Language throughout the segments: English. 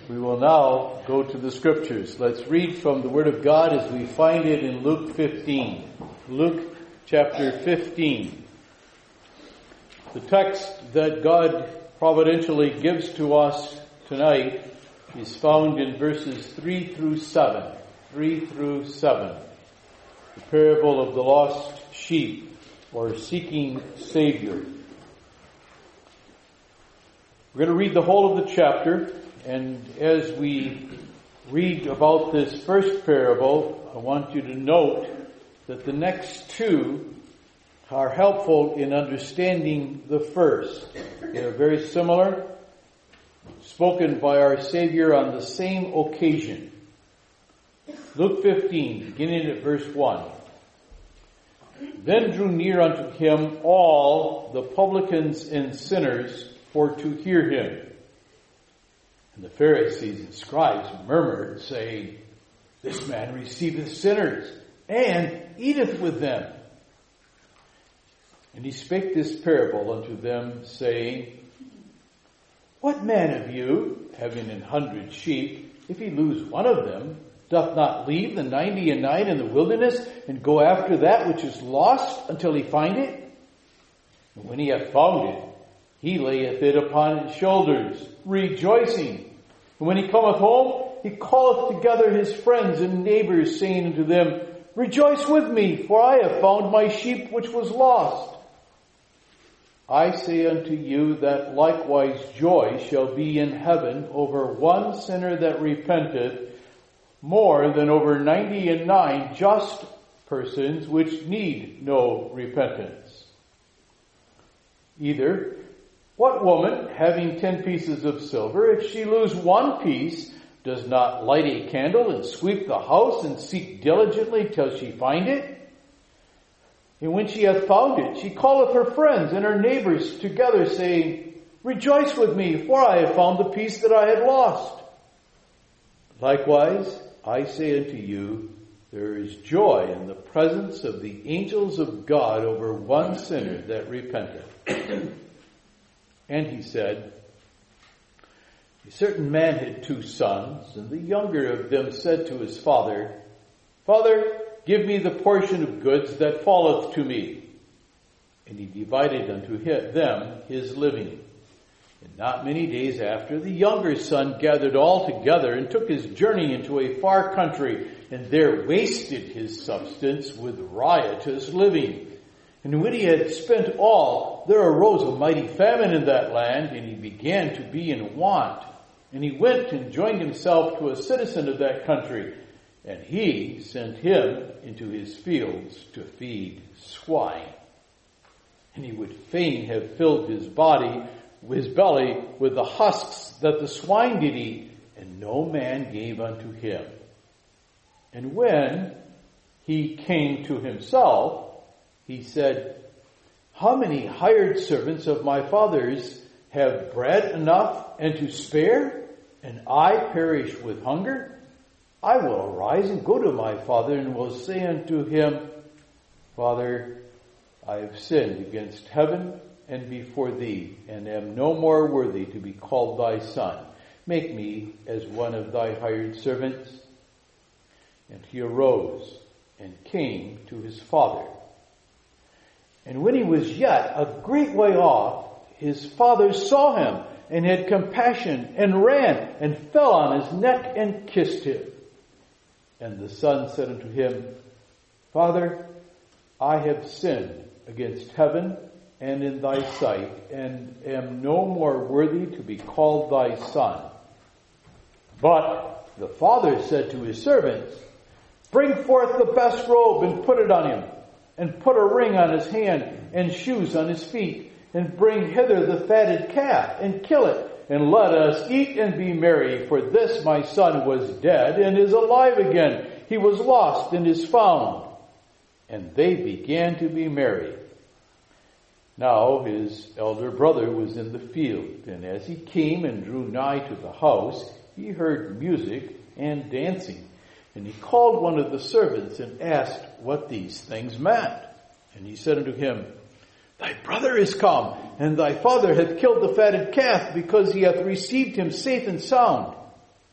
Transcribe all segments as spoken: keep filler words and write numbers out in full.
We will now go to the Scriptures. Let's read from the Word of God as we find it in Luke fifteen. Luke chapter fifteen. The text that God providentially gives to us tonight is found in verses three through seven. three through seven. The parable of the lost sheep, or seeking Savior. We're going to read the whole of the chapter, and as we read about this first parable, I want you to note that the next two are helpful in understanding the first. They are very similar, spoken by our Savior on the same occasion. Luke fifteen, beginning at verse one. Then drew near unto him all the publicans and sinners for to hear him. And the Pharisees and scribes murmured, saying, This man receiveth sinners, and eateth with them. And he spake this parable unto them, saying, What man of you, having an hundred sheep, if he lose one of them, doth not leave the ninety and nine in the wilderness, and go after that which is lost until he find it? And when he hath found it, he layeth it upon his shoulders, rejoicing. And when he cometh home, he calleth together his friends and neighbors, saying unto them, Rejoice with me, for I have found my sheep which was lost. I say unto you that likewise joy shall be in heaven over one sinner that repenteth, more than over ninety and nine just persons which need no repentance. Either, what woman, having ten pieces of silver, if she lose one piece, does not light a candle and sweep the house and seek diligently till she find it? And when she hath found it, she calleth her friends and her neighbors together, saying, Rejoice with me, for I have found the piece that I had lost. Likewise, I say unto you, there is joy in the presence of the angels of God over one sinner that repenteth. And he said, A certain man had two sons, and the younger of them said to his father, Father, give me the portion of goods that falleth to me. And he divided unto them his living. And not many days after, the younger son gathered all together and took his journey into a far country, and there wasted his substance with riotous living. And when he had spent all, there arose a mighty famine in that land, and he began to be in want. And he went and joined himself to a citizen of that country, and he sent him into his fields to feed swine. And he would fain have filled his body, his belly, with the husks that the swine did eat, and no man gave unto him. And when he came to himself, he said, How many hired servants of my father's have bread enough and to spare, and I perish with hunger? I will arise and go to my father, and will say unto him, Father, I have sinned against heaven and before thee, and am no more worthy to be called thy son. Make me as one of thy hired servants. And he arose and came to his father. And when he was yet a great way off, his father saw him, and had compassion, and ran, and fell on his neck, and kissed him. And the son said unto him, Father, I have sinned against heaven and in thy sight, and am no more worthy to be called thy son. But the father said to his servants, Bring forth the best robe, and put it on him, and put a ring on his hand, and shoes on his feet, and bring hither the fatted calf, and kill it, and let us eat and be merry. For this my son was dead, and is alive again. He was lost, and is found. And they began to be merry. Now his elder brother was in the field, and as he came and drew nigh to the house, he heard music and dancing. And he called one of the servants and asked what these things meant. And he said unto him, Thy brother is come, and thy father hath killed the fatted calf, because he hath received him safe and sound.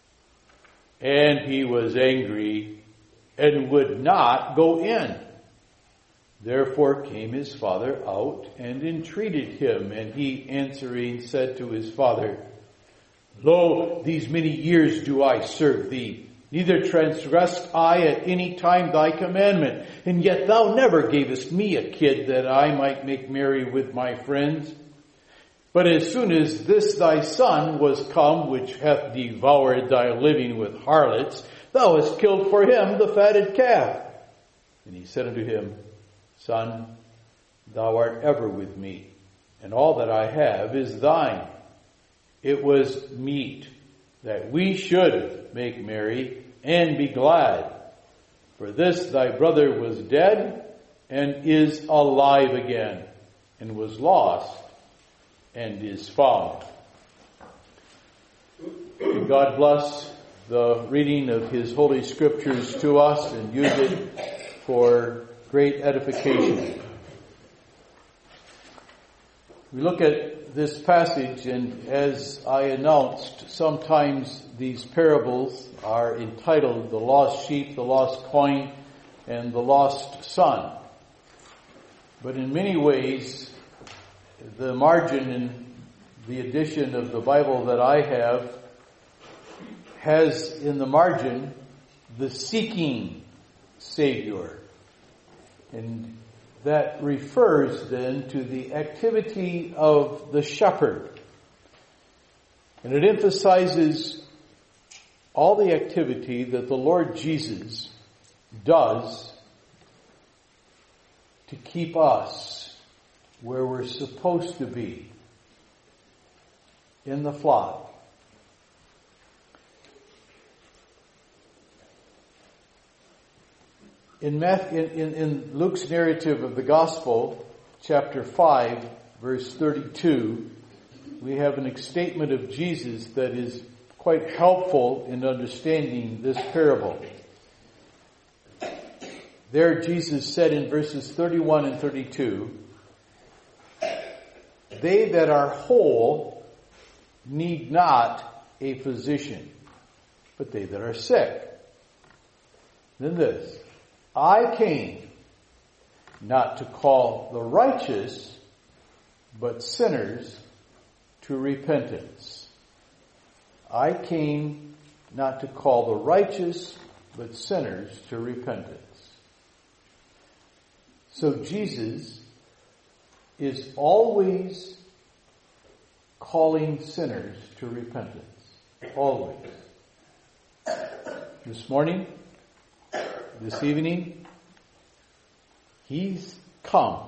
And he was angry and would not go in. Therefore came his father out and entreated him. And he answering said to his father, Lo, these many years do I serve thee. Neither transgressed I at any time thy commandment. And yet thou never gavest me a kid that I might make merry with my friends. But as soon as this thy son was come, which hath devoured thy living with harlots, thou hast killed for him the fatted calf. And he said unto him, Son, thou art ever with me, and all that I have is thine. It was meet that we should make merry and be glad. For this thy brother was dead and is alive again, and was lost and is found. May God bless the reading of His Holy Scriptures to us and use it for great edification. We look at this passage, and as I announced, sometimes these parables are entitled The Lost Sheep, The Lost Coin, and The Lost Son. But in many ways, the margin in the edition of the Bible that I have has in the margin the seeking Savior. And that refers then to the activity of the shepherd. And it emphasizes all the activity that the Lord Jesus does to keep us where we're supposed to be, in the flock. In, Matthew, in, in Luke's narrative of the Gospel, chapter five, verse thirty-two, we have an statement of Jesus that is quite helpful in understanding this parable. There Jesus said in verses thirty-one and thirty-two, They that are whole need not a physician, but they that are sick. Then this, I came not to call the righteous, but sinners to repentance. I came not to call the righteous, but sinners to repentance. So Jesus is always calling sinners to repentance. Always. This morning, this evening, He's come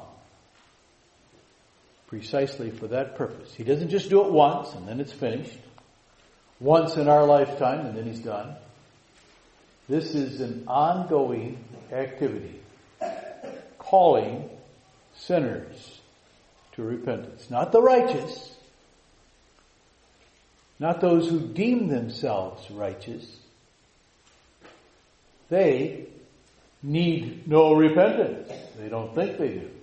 precisely for that purpose. He doesn't just do it once and then it's finished. Once in our lifetime and then He's done. This is an ongoing activity. Calling sinners to repentance. Not the righteous. Not those who deem themselves righteous. They need no repentance. They don't think they do.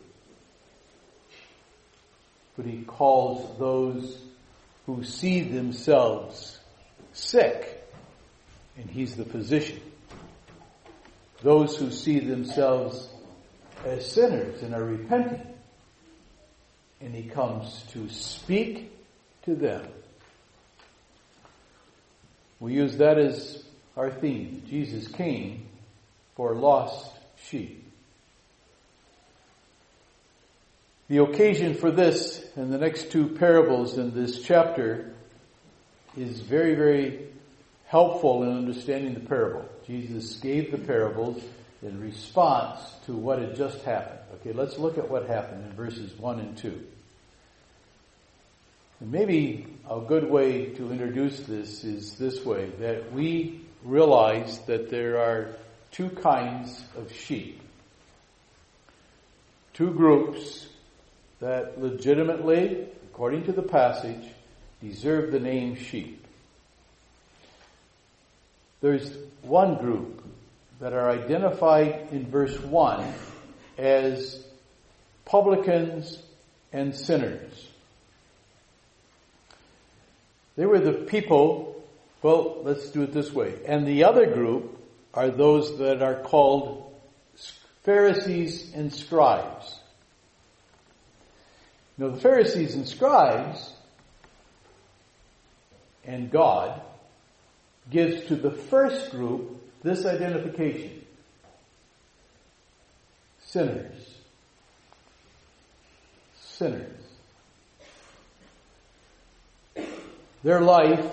But He calls those who see themselves sick, and He's the physician. Those who see themselves as sinners and are repenting, and He comes to speak to them. We use that as our theme. Jesus came for lost sheep. The occasion for this and the next two parables in this chapter is very, very helpful in understanding the parable. Jesus gave the parables in response to what had just happened. Okay, let's look at what happened in verses one and two. And maybe a good way to introduce this is this way, that we realize that there are two kinds of sheep. Two groups that legitimately, according to the passage, deserve the name sheep. There's one group that are identified in verse one as publicans and sinners. They were the people Well, let's do it this way. And the other group are those that are called Pharisees and scribes. Now, the Pharisees and scribes and God gives to the first group this identification. Sinners. Sinners. Their life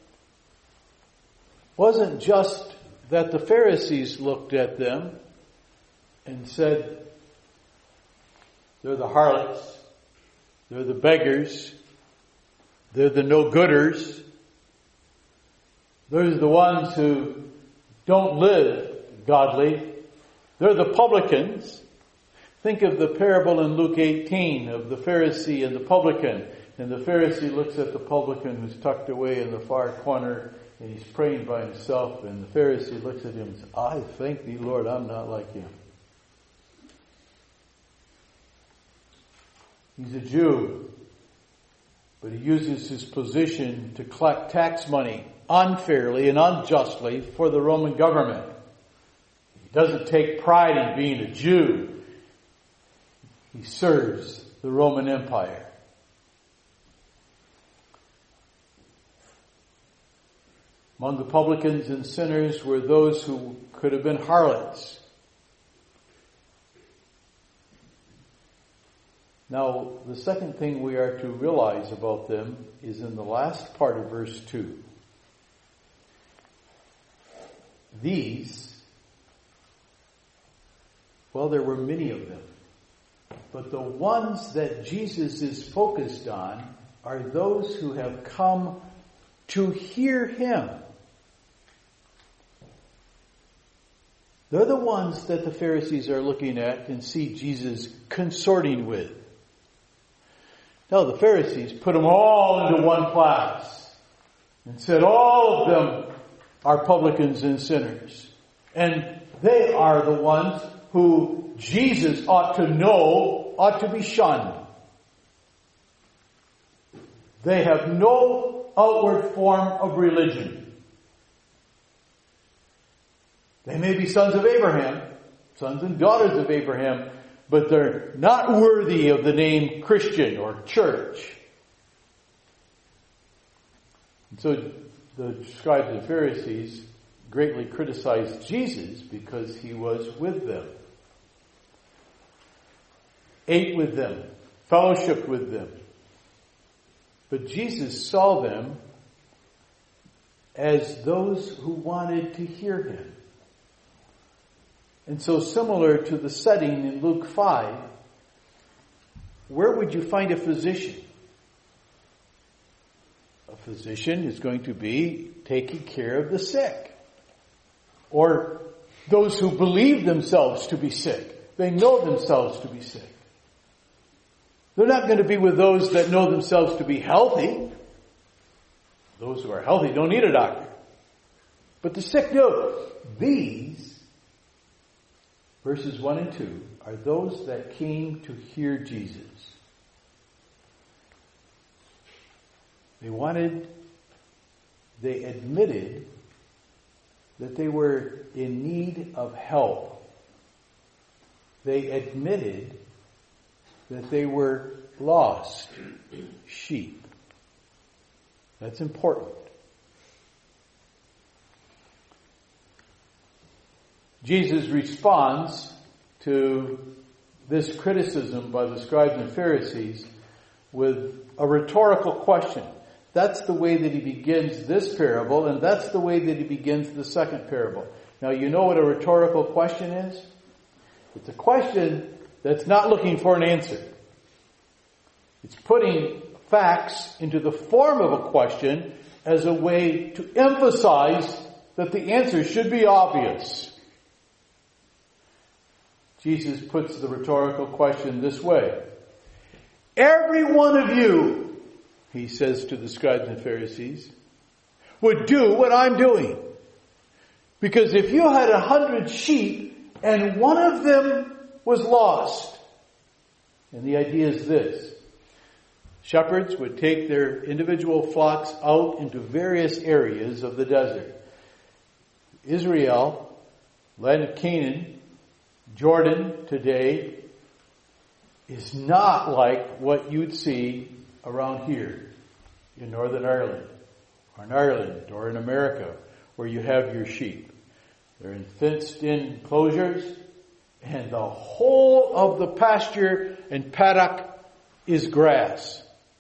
wasn't just that the Pharisees looked at them and said, they're the harlots, they're the beggars, they're the no-gooders, they're the ones who don't live godly, they're the publicans. Think of the parable in Luke eighteen of the Pharisee and the publican. And the Pharisee looks at the publican who's tucked away in the far corner and he's praying by himself. And the Pharisee looks at him and says, I thank thee, Lord, I'm not like him. He's a Jew, but he uses his position to collect tax money unfairly and unjustly for the Roman government. He doesn't take pride in being a Jew. He serves the Roman Empire. Among the publicans and sinners were those who could have been harlots. Now, the second thing we are to realize about them is in the last part of verse two. These, well, there were many of them. But the ones that Jesus is focused on are those who have come to hear Him. They're the ones that the Pharisees are looking at and see Jesus consorting with. Now the Pharisees put them all into one class and said all of them are publicans and sinners. And they are the ones who Jesus ought to know ought to be shunned. They have no outward form of religion. They may be sons of Abraham, sons and daughters of Abraham, but they're not worthy of the name Christian or church. And so the scribes and Pharisees greatly criticized Jesus because he was with them, ate with them, fellowshiped with them. But Jesus saw them as those who wanted to hear him. And so similar to the setting in Luke five, where would you find a physician? A physician is going to be taking care of the sick. Or those who believe themselves to be sick. They know themselves to be sick. They're not going to be with those that know themselves to be healthy. Those who are healthy don't need a doctor. But the sick do. These, verses one and two, are those that came to hear Jesus. They wanted, they admitted that they were in need of help. They admitted that they were lost sheep. That's important. Jesus responds to this criticism by the scribes and Pharisees with a rhetorical question. That's the way that he begins this parable, and that's the way that he begins the second parable. Now, you know what a rhetorical question is? It's a question that's not looking for an answer. It's putting facts into the form of a question as a way to emphasize that the answer should be obvious. Jesus puts the rhetorical question this way. Every one of you, he says to the scribes and Pharisees, would do what I'm doing. Because if you had a hundred sheep and one of them was lost, and the idea is this. Shepherds would take their individual flocks out into various areas of the desert. Israel, land of Canaan, Jordan today, is not like what you'd see around here in Northern Ireland, or in Ireland, or in America, where you have your sheep. They're in fenced-in enclosures, and the whole of the pasture and paddock is grass.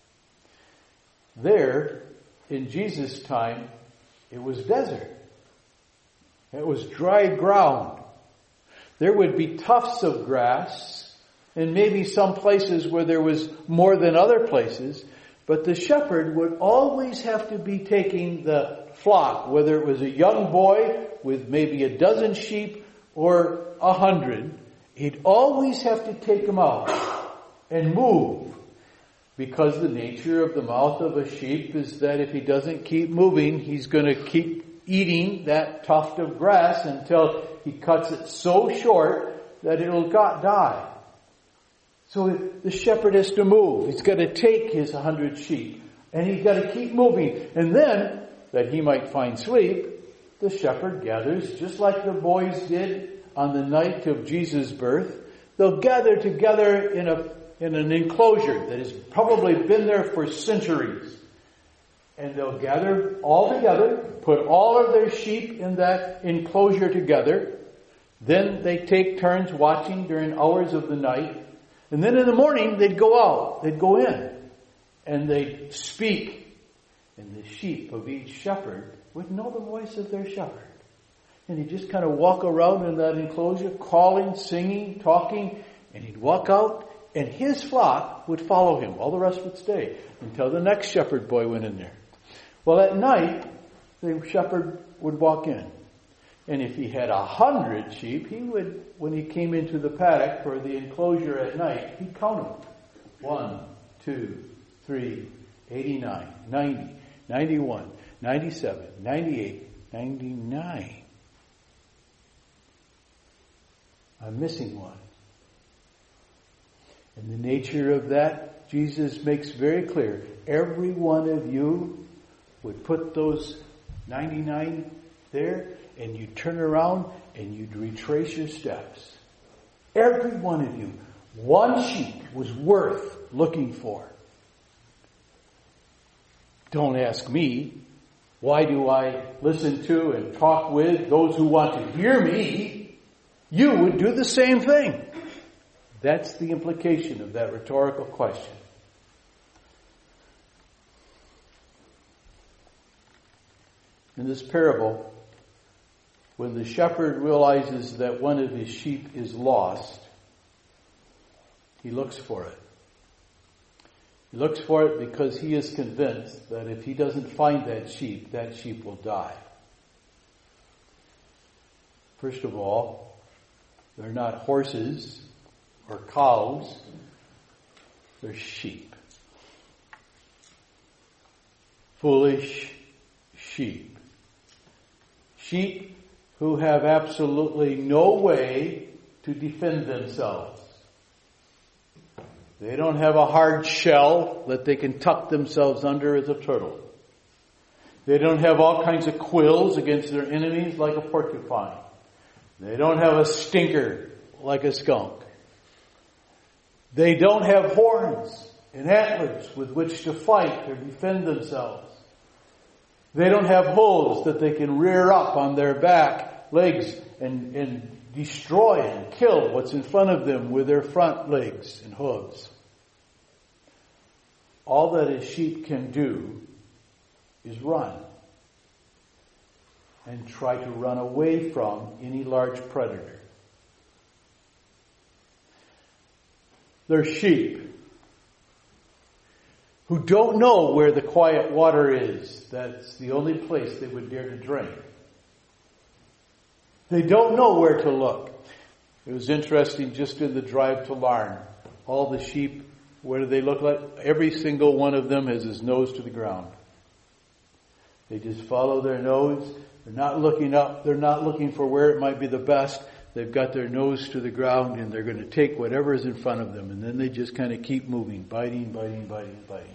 There, in Jesus' time, it was desert. It was dry ground. There would be tufts of grass, and maybe some places where there was more than other places, but the shepherd would always have to be taking the flock, whether it was a young boy with maybe a dozen sheep or a hundred, he'd always have to take them out and move. Because the nature of the mouth of a sheep is that if he doesn't keep moving, he's going to keep eating that tuft of grass until he cuts it so short that it'll got die. So the shepherd has to move. He's got to take his hundred sheep, and he's got to keep moving. And then, that he might find sleep, the shepherd gathers, just like the boys did on the night of Jesus' birth. They'll gather together in a in an enclosure that has probably been there for centuries. And they'll gather all together, put all of their sheep in that enclosure together. Then they take turns watching during hours of the night. And then in the morning they'd go out, they'd go in, and they'd speak. And the sheep of each shepherd would know the voice of their shepherd. And he'd just kind of walk around in that enclosure, calling, singing, talking, and he'd walk out, and his flock would follow him. All the rest would stay until the next shepherd boy went in there. Well, at night, the shepherd would walk in. And if he had a hundred sheep, he would, when he came into the paddock for the enclosure at night, he'd count them. One, two, three, eighty-nine, ninety, ninety-one, ninety-seven, ninety-eight, ninety-nine. I'm missing one. And the nature of that, Jesus makes very clear. Every one of you would put those ninety-nine there, and you'd turn around and you'd retrace your steps. Every one of you. One sheep was worth looking for. Don't ask me. Why do I listen to and talk with those who want to hear me? You would do the same thing. That's the implication of that rhetorical question. In this parable, when the shepherd realizes that one of his sheep is lost, he looks for it. He looks for it because he is convinced that if he doesn't find that sheep, that sheep will die. First of all, they're not horses or cows, they're sheep. Foolish sheep. Sheep who have absolutely no way to defend themselves. They don't have a hard shell that they can tuck themselves under as a turtle. They don't have all kinds of quills against their enemies like a porcupine. They don't have a stinker like a skunk. They don't have horns and antlers with which to fight or defend themselves. They don't have hooves that they can rear up on their back legs and, and destroy and kill what's in front of them with their front legs and hooves. All that a sheep can do is run and try to run away from any large predator. They're sheep who don't know where the quiet water is. That's the only place they would dare to drink. They don't know where to look. It was interesting just in the drive to Larne. All the sheep, what do they look like? Every single one of them has his nose to the ground. They just follow their nose. They're not looking up. They're not looking for where it might be the best. they've got their nose to the ground and they're going to take whatever is in front of them, and then they just kind of keep moving, biting, biting, biting, biting.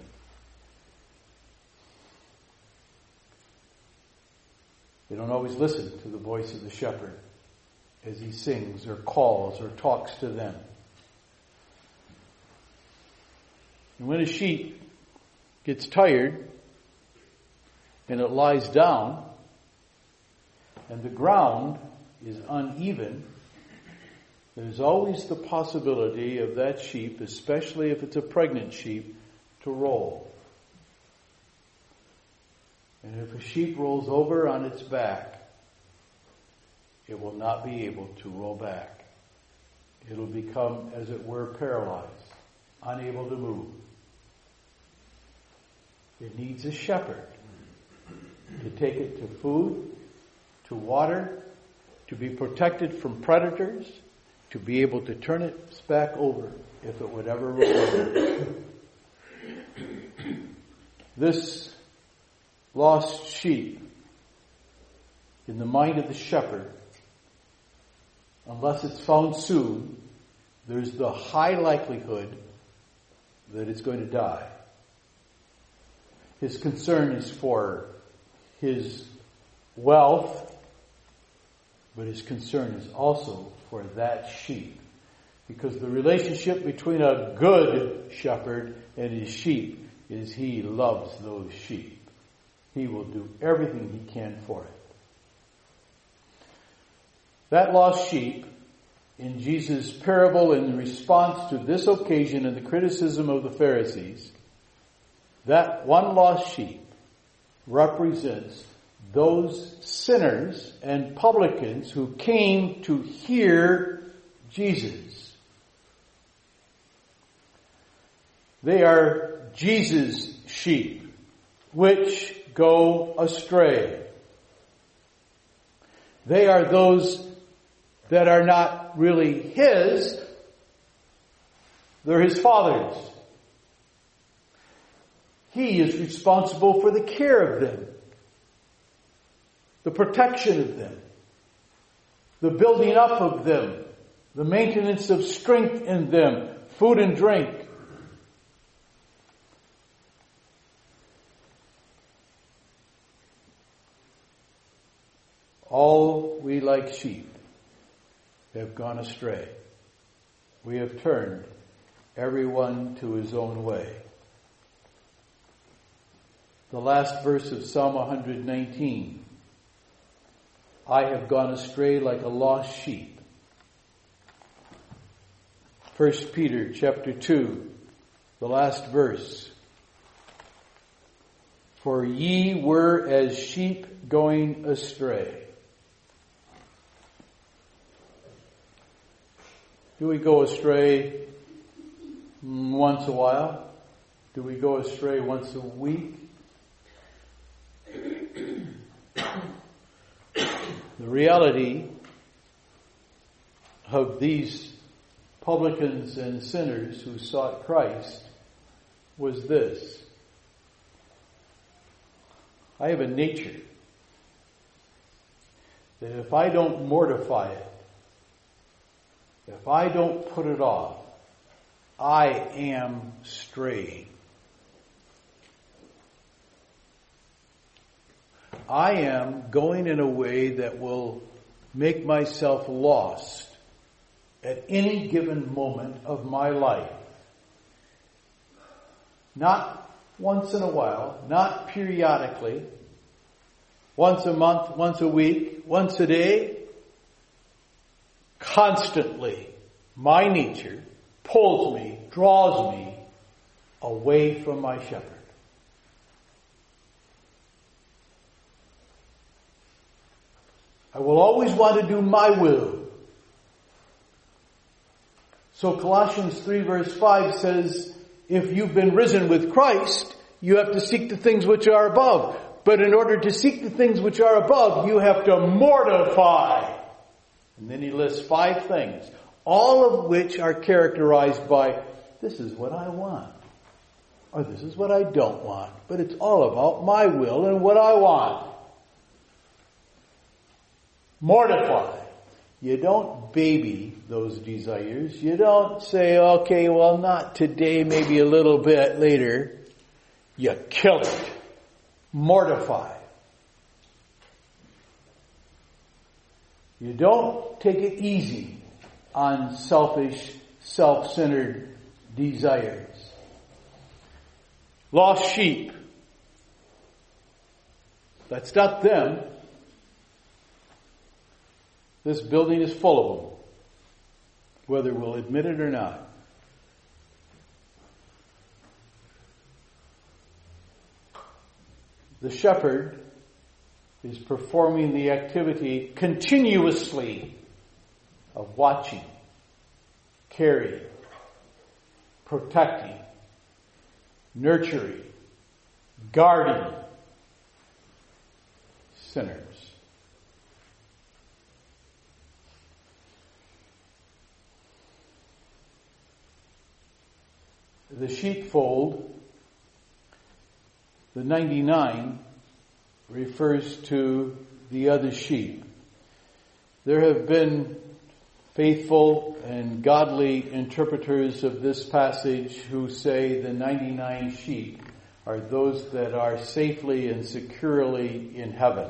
They don't always listen to the voice of the shepherd as he sings or calls or talks to them. And when a sheep gets tired and it lies down and the ground is uneven, there's always the possibility of that sheep, especially if it's a pregnant sheep, to roll. And if a sheep rolls over on its back, it will not be able to roll back. It'll become, as it were, paralyzed, unable to move. It needs a shepherd to take it to food, to water, to be protected from predators, to be able to turn its back over if it would ever roll over. This lost sheep, in the mind of the shepherd, unless it's found soon, there's the high likelihood that it's going to die. His concern is for his wealth, but his concern is also for that sheep. Because the relationship between a good shepherd and his sheep is he loves those sheep. He will do everything he can for it. That lost sheep, in Jesus' parable in response to this occasion and the criticism of the Pharisees, that one lost sheep represents those sinners and publicans who came to hear Jesus. They are Jesus' sheep, which go astray. They are those that are not really his, they're his Father's. He is responsible for the care of them, the protection of them, the building up of them, the maintenance of strength in them, food and drink. All we like sheep have gone astray. We have turned everyone to his own way. The last verse of Psalm one nineteen. I have gone astray like a lost sheep. First Peter chapter two, the last verse. For ye were as sheep going astray. Do we go astray once a while? Do we go astray once a week? The reality of these publicans and sinners who sought Christ was this. I have a nature that if I don't mortify it, if I don't put it off, I am straying. I am going in a way that will make myself lost at any given moment of my life. Not once in a while, not periodically, once a month, once a week, once a day. Constantly, my nature pulls me, draws me away from my shepherd. I will always want to do my will. So Colossians three verse five says, if you've been risen with Christ, you have to seek the things which are above. But in order to seek the things which are above, you have to mortify. And then he lists five things, all of which are characterized by, this is what I want, or this is what I don't want. But it's all about my will and what I want. Mortify. You don't baby those desires. You don't say, okay, well, not today, maybe a little bit later. You kill it. Mortify. You don't take it easy on selfish, self-centered desires. Lost sheep. That's not them. This building is full of them, whether we'll admit it or not. The shepherd is performing the activity continuously of watching, caring, protecting, nurturing, guarding sinners. The sheepfold, the ninety-nine, refers to the other sheep. There have been faithful and godly interpreters of this passage who say the ninety-nine sheep are those that are safely and securely in heaven.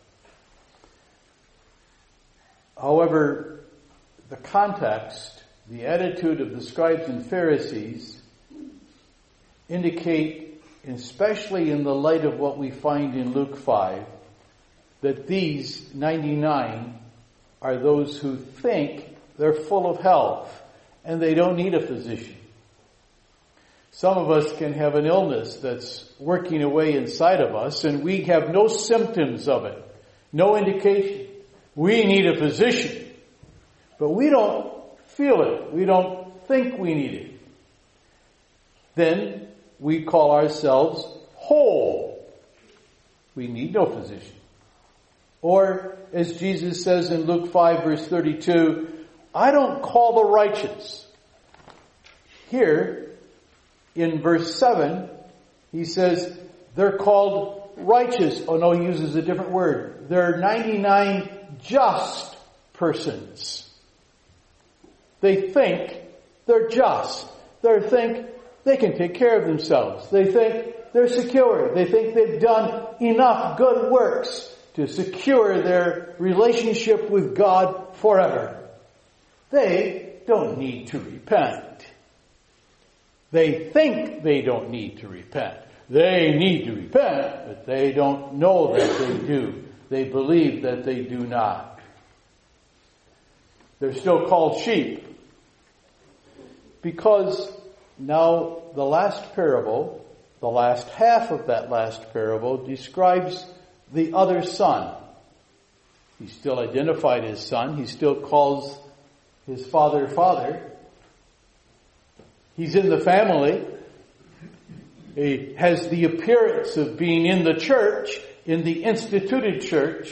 However, the context, the attitude of the scribes and Pharisees indicate, especially in the light of what we find in Luke five, that these ninety-nine are those who think they're full of health and they don't need a physician. Some of us can have an illness that's working away inside of us and we have no symptoms of it, no indication. We need a physician, but we don't feel it. We don't think we need it. Then we call ourselves whole. We need no physician. Or, as Jesus says in Luke five verse thirty-two, I don't call the righteous. Here, in verse seven, he says, they're called righteous. Oh no, he uses a different word. They're ninety-nine just persons. They think they're just. They think they can take care of themselves. They think they're secure. They think they've done enough good works to secure their relationship with God forever. They don't need to repent. They think they don't need to repent. They need to repent, but they don't know that they do. They believe that they do not. They're still called sheep. Because now the last parable, the last half of that last parable, describes the other son. He still identified his son. He still calls his father, father. He's in the family. He has the appearance of being in the church, in the instituted church.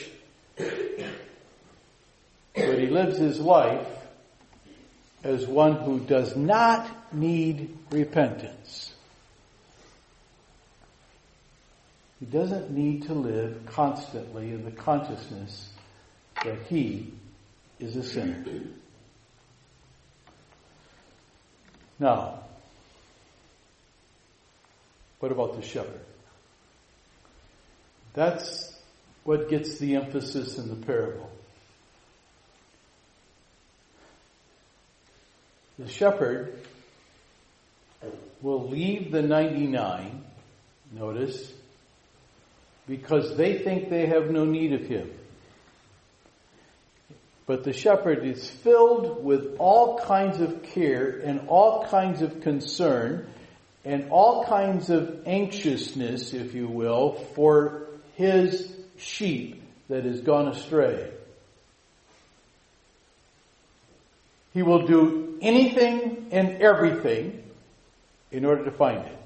But he lives his life as one who does not need repentance. He doesn't need to live constantly in the consciousness that he is a sinner. Now, what about the shepherd? That's what gets the emphasis in the parable. The shepherd will leave the ninety-nine, notice, because they think they have no need of him. But the shepherd is filled with all kinds of care and all kinds of concern and all kinds of anxiousness, if you will, for his sheep that has gone astray. He will do anything and everything in order to find it.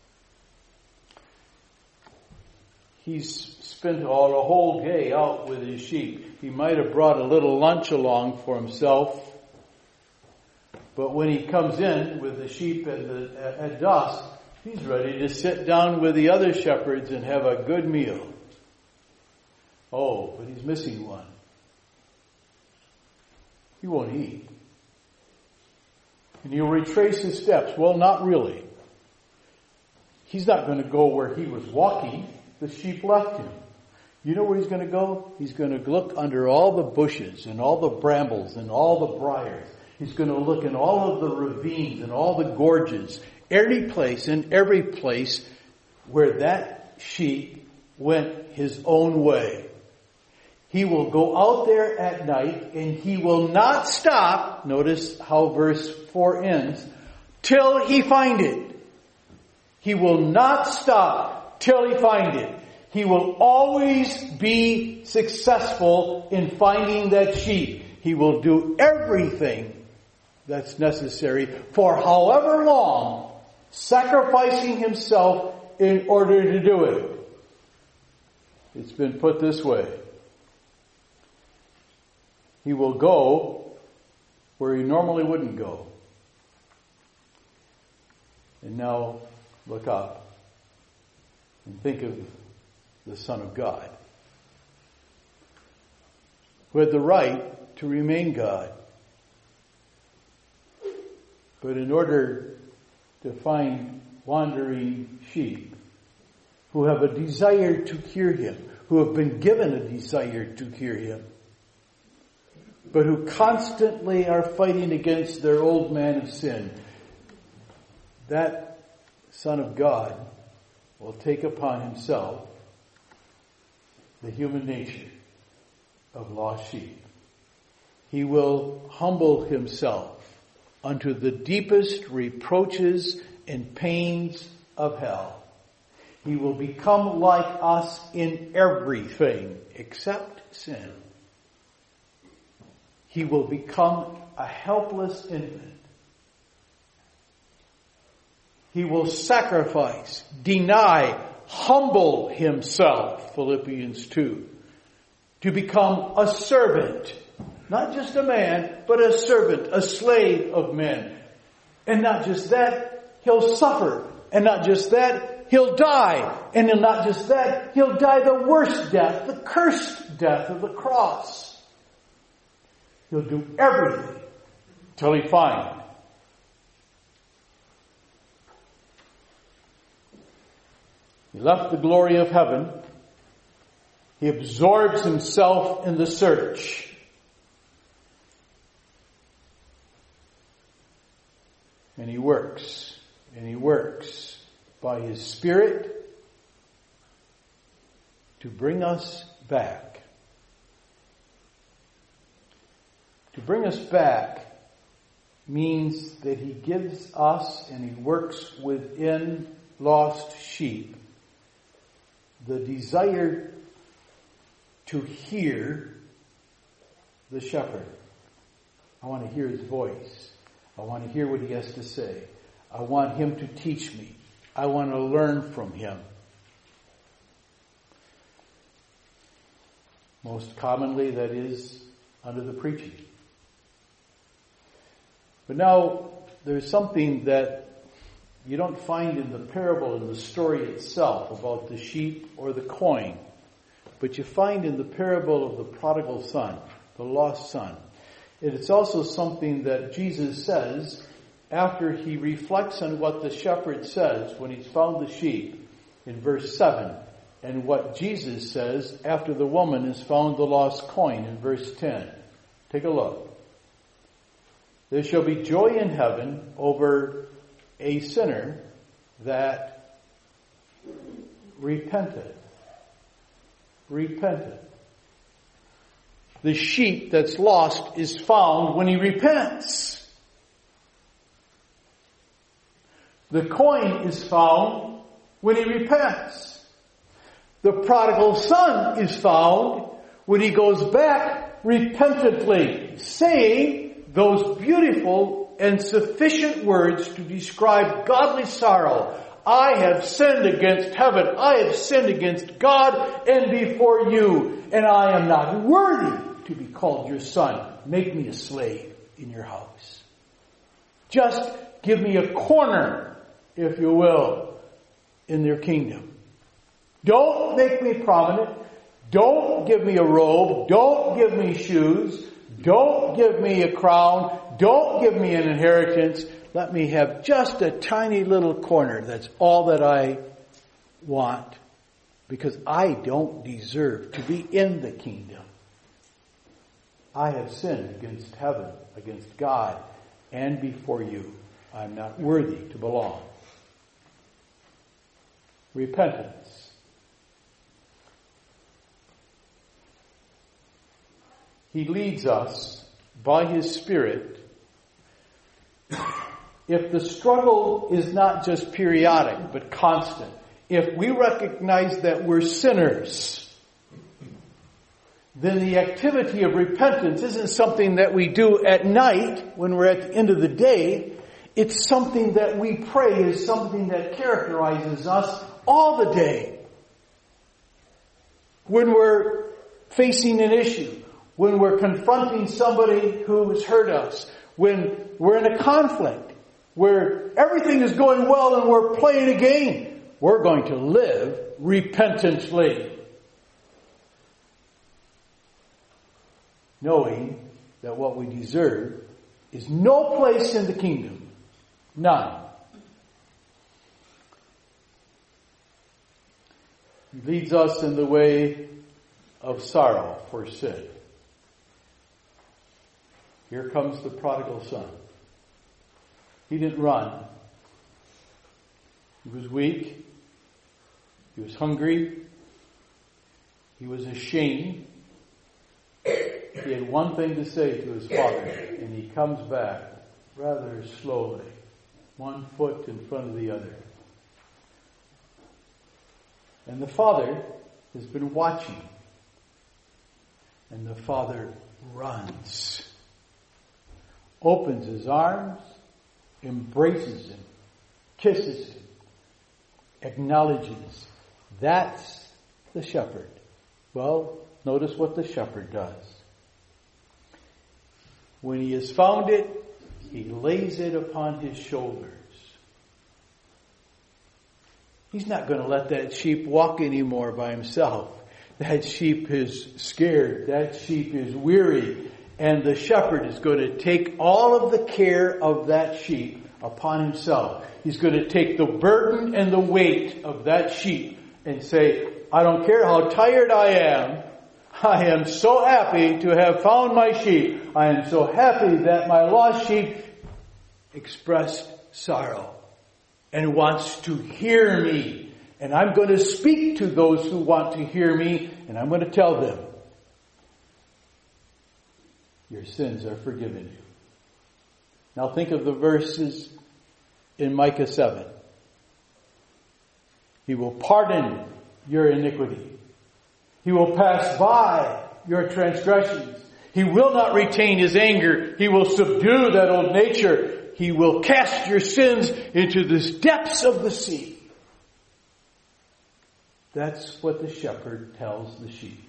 He's spent all a whole day out with his sheep. He might have brought a little lunch along for himself, but when he comes in with the sheep at, the, at dusk, he's ready to sit down with the other shepherds and have a good meal. Oh, but he's missing one. he won't eat. And he'll retrace his steps. Well, not really. He's not going to go where he was walking. The sheep left him. You know where he's going to go? He's going to look under all the bushes and all the brambles and all the briars. He's going to look in all of the ravines and all the gorges. Every place and every place where that sheep went his own way. He will go out there at night and he will not stop, notice how verse four ends, till he find it. He will not stop till he find it. He will always be successful in finding that sheep. He will do everything that's necessary for however long, sacrificing himself in order to do it. It's been put this way. He will go where he normally wouldn't go. And now look up and think of the Son of God, who had the right to remain God. But in order to find wandering sheep who have a desire to hear him, who have been given a desire to hear him, but who constantly are fighting against their old man of sin, that Son of God will take upon himself the human nature of lost sheep. He will humble himself unto the deepest reproaches and pains of hell. He will become like us in everything except sin. He will become a helpless infant. He will sacrifice, deny, humble himself, Philippians two, to become a servant. Not just a man, but a servant, a slave of men. And not just that, he'll suffer. And not just that, he'll die. And not just that, he'll die the worst death, the cursed death of the cross. He'll do everything till he finds. He left the glory of heaven. He absorbs himself in the search. And he works, and he works by his Spirit to bring us back. To bring us back means that he gives us and he works within lost sheep the desire to hear the shepherd. I want to hear his voice. I want to hear what he has to say. I want him to teach me. I want to learn from him. Most commonly, that is under the preaching. But now, there's something that you don't find in the parable, in the story itself, about the sheep or the coin. But you find in the parable of the prodigal son, the lost son. And it's also something that Jesus says after he reflects on what the shepherd says when he's found the sheep in verse seven. And what Jesus says after the woman has found the lost coin in verse ten. Take a look. There shall be joy in heaven over a sinner that repenteth. Repenteth. The sheep that's lost is found when he repents. The coin is found when he repents. The prodigal son is found when he goes back repentantly, saying those beautiful and sufficient words to describe godly sorrow. I have sinned against heaven. I have sinned against God and before you, and I am not worthy to be called your son. Make me a slave in your house. Just give me a corner, if you will, in their kingdom. Don't make me prominent. Don't give me a robe. Don't give me shoes. Don't give me a crown. Don't give me an inheritance. Let me have just a tiny little corner. That's all that I want. Because I don't deserve to be in the kingdom. I have sinned against heaven, against God, and before you. I'm not worthy to belong. Repentance. He leads us by His Spirit. If the struggle is not just periodic, but constant, if we recognize that we're sinners, then the activity of repentance isn't something that we do at night when we're at the end of the day. It's something that we pray is something that characterizes us all the day. When we're facing an issue, when we're confronting somebody who has hurt us, when we're in a conflict, where everything is going well and we're playing a game, we're going to live repentantly. Knowing that what we deserve is no place in the kingdom. None. He leads us in the way of sorrow for sin. Here comes the prodigal son. He didn't run. He was weak. He was hungry. He was ashamed. He had one thing to say to his father, and he comes back rather slowly, one foot in front of the other. And the father has been watching. And the father runs, opens his arms, embraces him, kisses him, acknowledges. That's the shepherd. Well, notice what the shepherd does. When he has found it, he lays it upon his shoulders. He's not going to let that sheep walk anymore by himself. That sheep is scared. That sheep is weary. And the shepherd is going to take all of the care of that sheep upon himself. He's going to take the burden and the weight of that sheep and say, I don't care how tired I am. I am so happy to have found my sheep. I am so happy that my lost sheep expressed sorrow and wants to hear me. And I'm going to speak to those who want to hear me, and I'm going to tell them, your sins are forgiven you. Now think of the verses in Micah seven. He will pardon your iniquity. He will pass by your transgressions. He will not retain His anger. He will subdue that old nature. He will cast your sins into the depths of the sea. That's what the shepherd tells the sheep.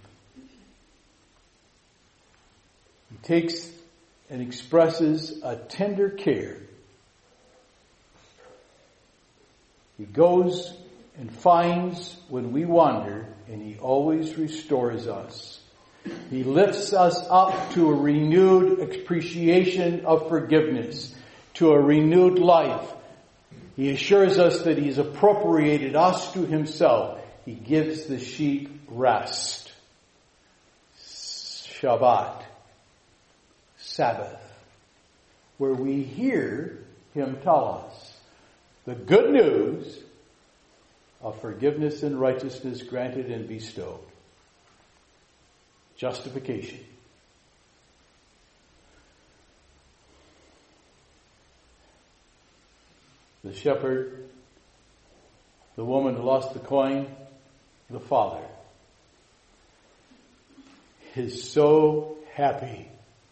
He takes and expresses a tender care. He goes and finds when we wander, and He always restores us. He lifts us up to a renewed appreciation of forgiveness, to a renewed life. He assures us that He's appropriated us to Himself. He gives the sheep rest. Shabbat. Sabbath. Where we hear Him tell us the good news of forgiveness and righteousness granted and bestowed. Justification. The shepherd, the woman who lost the coin, the father is so happy.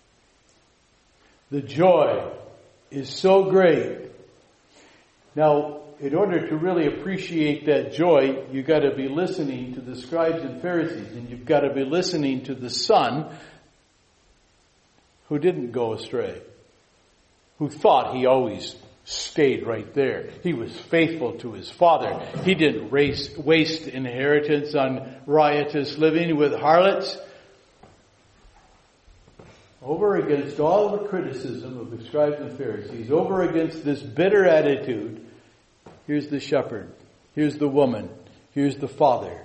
The joy is so great. Now, in order to really appreciate that joy, you've got to be listening to the scribes and Pharisees, and you've got to be listening to the son who didn't go astray, who thought he always stayed right there. He was faithful to his father. He didn't race, waste inheritance on riotous living with harlots. Over against all the criticism of the scribes and Pharisees, over against this bitter attitude, here's the shepherd, here's the woman, here's the father.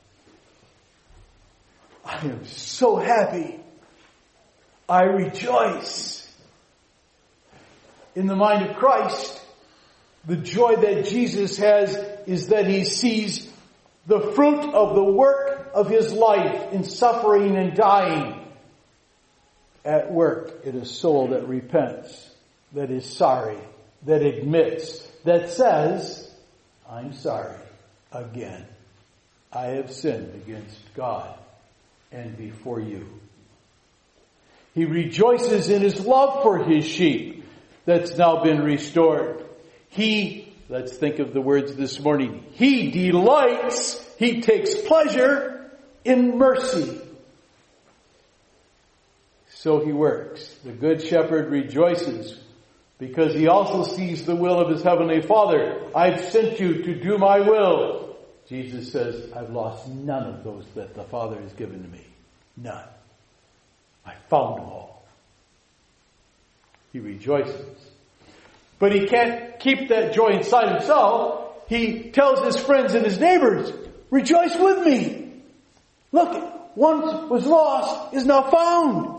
I am so happy. I rejoice. In the mind of Christ, the joy that Jesus has is that he sees the fruit of the work of his life in suffering and dying at work in a soul that repents, that is sorry, that admits, that says, I'm sorry again. I have sinned against God and before you. He rejoices in his love for his sheep that's now been restored. He, let's think of the words this morning, he delights, he takes pleasure in mercy. So he works. The good shepherd rejoices because he also sees the will of his heavenly Father. I've sent you to do my will. Jesus says, I've lost none of those that the Father has given to me. None. I found them all. He rejoices. But he can't keep that joy inside himself. He tells his friends and his neighbors, rejoice with me. Look, one was lost, is now found.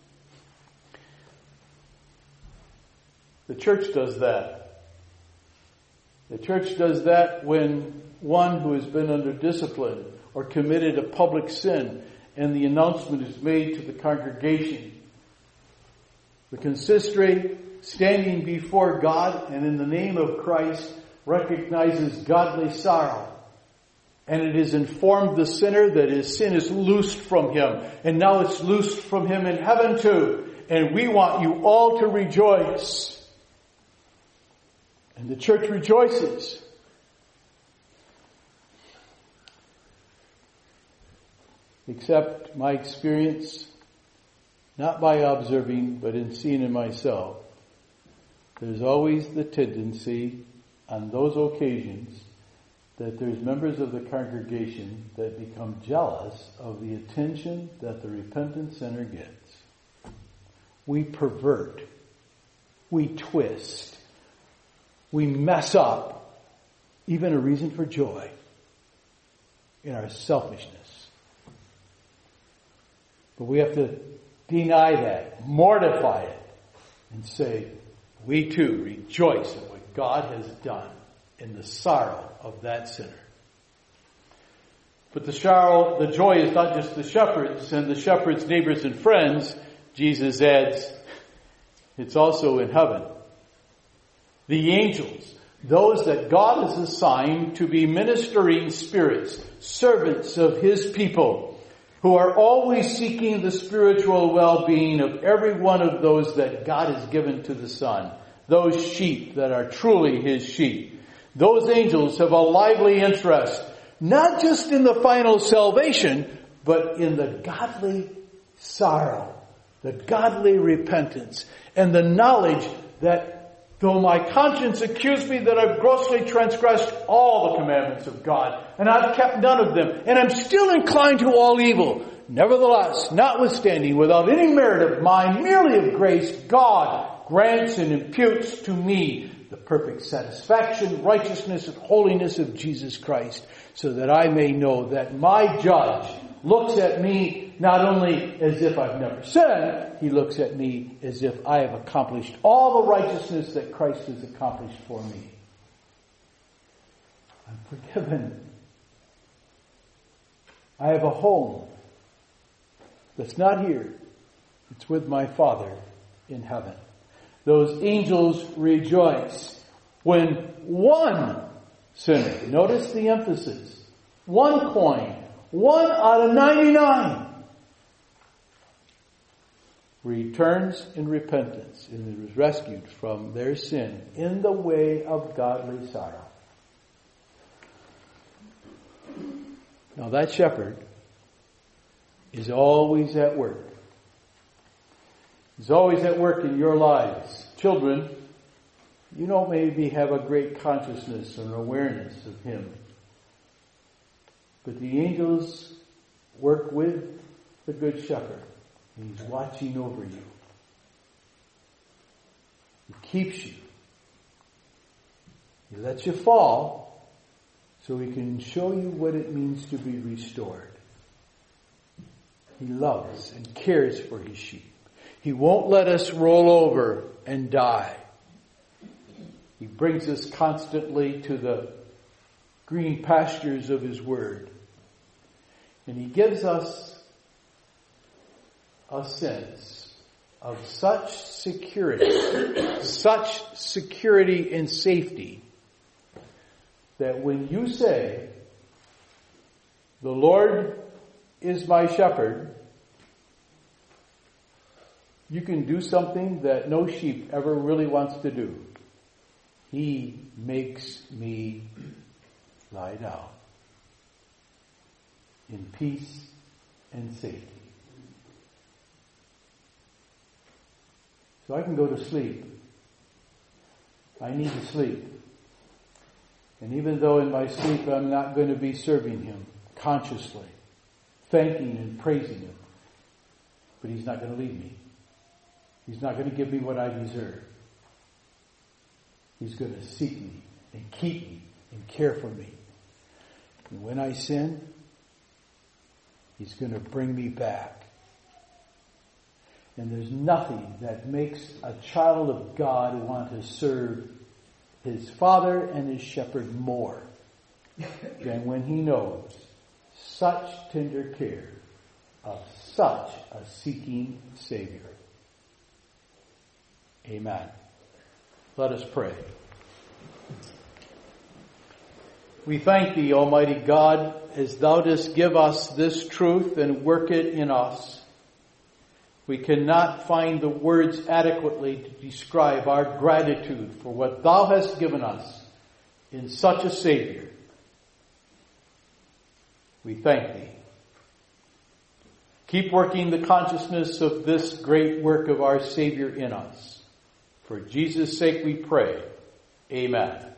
The church does that. The church does that when one who has been under discipline or committed a public sin and the announcement is made to the congregation. The consistory, standing before God and in the name of Christ, recognizes godly sorrow. And it has informed the sinner that his sin is loosed from him. And now it's loosed from him in heaven too. And we want you all to rejoice. And the church rejoices. Except my experience, not by observing, but in seeing in myself, there's always the tendency on those occasions that there's members of the congregation that become jealous of the attention that the repentant sinner gets. We pervert. We twist. We mess up even a reason for joy in our selfishness. But we have to deny that, mortify it, and say, we too rejoice at what God has done in the sorrow of that sinner. But the sorrow, the joy is not just the shepherds and the shepherds' neighbors and friends. Jesus adds, it's also in heaven. The angels, those that God has assigned to be ministering spirits, servants of his people, who are always seeking the spiritual well-being of every one of those that God has given to the Son. Those sheep that are truly his sheep. Those angels have a lively interest, not just in the final salvation, but in the godly sorrow, the godly repentance, and the knowledge that though my conscience accused me that I've grossly transgressed all the commandments of God, and I've kept none of them, and I'm still inclined to all evil. Nevertheless, notwithstanding, without any merit of mine, merely of grace, God grants and imputes to me the perfect satisfaction, righteousness, and holiness of Jesus Christ, so that I may know that my judge looks at me not only as if I've never sinned, he looks at me as if I have accomplished all the righteousness that Christ has accomplished for me. I'm forgiven. I have a home that's not here. It's with my Father in heaven. Those angels rejoice when one sinner, notice the emphasis, one coin, one out of ninety-nine, returns in repentance and is rescued from their sin in the way of godly sorrow. Now that shepherd is always at work. He's always at work in your lives. Children, You don't maybe have a great consciousness and awareness of Him. But the angels work with the Good Shepherd. He's watching over you. He keeps you. He lets you fall so He can show you what it means to be restored. He loves and cares for His sheep. He won't let us roll over and die. He brings us constantly to the green pastures of His Word. And He gives us a sense of such security, such security and safety, that when you say, "The Lord is my shepherd," you can do something that no sheep ever really wants to do. He makes me lie down in peace and safety. So I can go to sleep. I need to sleep. And even though in my sleep I'm not going to be serving Him consciously, thanking and praising Him, but He's not going to leave me. He's not going to give me what I deserve. He's going to seek me and keep me and care for me. And when I sin, He's going to bring me back. And there's nothing that makes a child of God want to serve his Father and His Shepherd more than when he knows such tender care of such a seeking Savior. Amen. Let us pray. We thank Thee, Almighty God, as Thou dost give us this truth and work it in us. We cannot find the words adequately to describe our gratitude for what Thou hast given us in such a Savior. We thank Thee. Keep working the consciousness of this great work of our Savior in us. For Jesus' sake we pray. Amen.